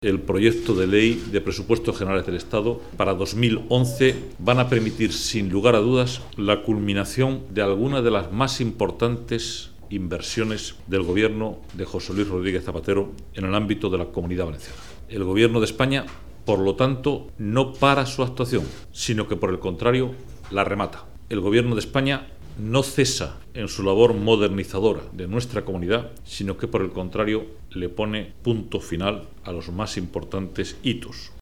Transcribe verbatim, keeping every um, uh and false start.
El proyecto de ley de presupuestos generales del Estado para dos mil once van a permitir, sin lugar a dudas, la culminación de algunas de las más importantes inversiones del gobierno de José Luis Rodríguez Zapatero en el ámbito de la Comunidad Valenciana. El gobierno de España, por lo tanto, no para su actuación, sino que, por el contrario, la remata. El gobierno de España no cesa en su labor modernizadora de nuestra comunidad, sino que, por el contrario, le pone punto final a los más importantes hitos.